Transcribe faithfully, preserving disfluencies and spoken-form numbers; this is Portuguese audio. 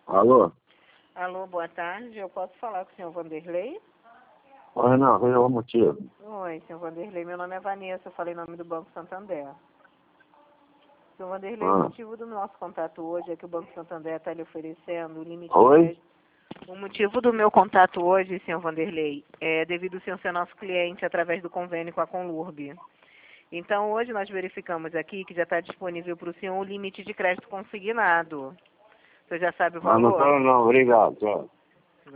Alô? Alô, boa tarde. Eu posso falar com o senhor Vanderlei? Oi, não, qual é o motivo? Oi, senhor Vanderlei. Meu nome é Vanessa, eu falei em nome do Banco Santander. Senhor Vanderlei, Ah. o motivo do nosso contato hoje é que o Banco Santander está lhe oferecendo o limite Oi? de crédito. O motivo do meu contato hoje, senhor Vanderlei, é devido ao senhor ser nosso cliente através do convênio com a Conlurb. Então, hoje nós verificamos aqui que já está disponível para o senhor o limite de crédito consignado. Você já sabe o Ah, não valor? quero não, obrigado, tchau.